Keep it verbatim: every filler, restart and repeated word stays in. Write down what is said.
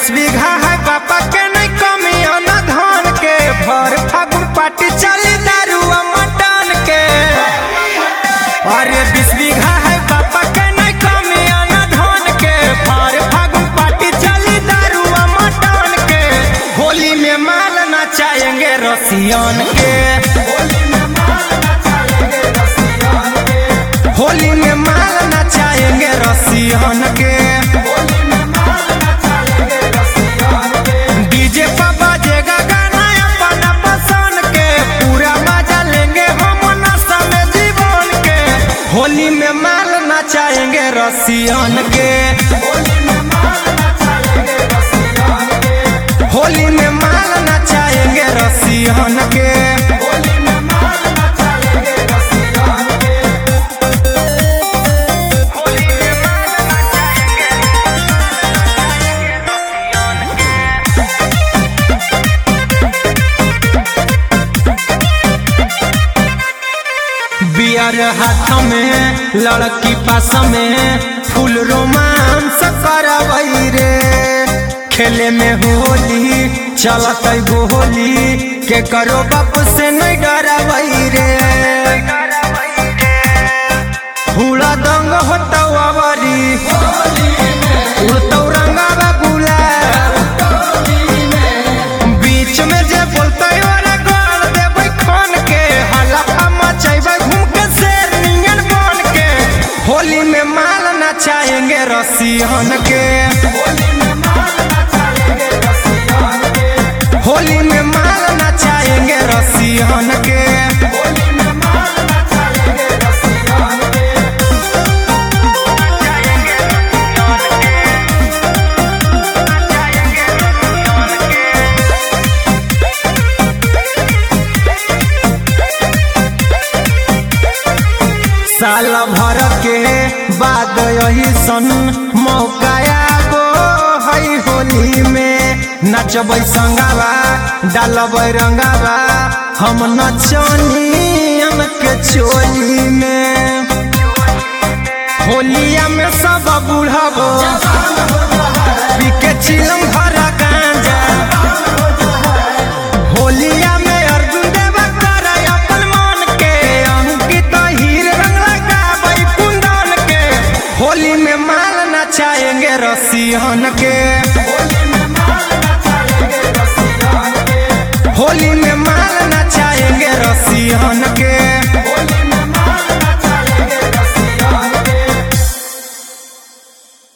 बीस बीघा है पापा के नहीं कमी न धान के भर फागुन पार्टी चली दारुआ मटन के। अरे बीस बीघा है पापा के नहीं कमी न धान के भर फागुन पार्टी चली दारुआ मटन के। होली में माल नचाएंगे रसियन के। होली में माल नचाएंगे रसियन के। डीजे पर बाजेगा गाना अपना पसंद के पूरा मजा लेंगे हम नशा में जीवन के। होली में माल नचाएंगे रसियन के। होली में माल नचाएंगे रसियन के। बियर हाथ में लड़की पास में फुल रोमांस करवई रे। खेले में होली चलत गोली के करो बाप से नहीं डरवई रे। हुड़ा दंग होता अवरी उड़तौ रंगा गुला बीच में जे बोलते होली में माल नचाएंगे रसियन के। होली में माल नचाएंगे रसियन के। साल भर के बाद यही सन मौका गो है होली में। नचबै संगावा डालबै रंगावा हम नचनियन के चोली में। होलिया में सब बुढ़बो पीके चिलम भर गांजा। होलिया में अर्जुन देवा कर अपन मन के अंकित हीर रंग लगाबै कुंदन के। होली में माल नचाएंगे रसियन के।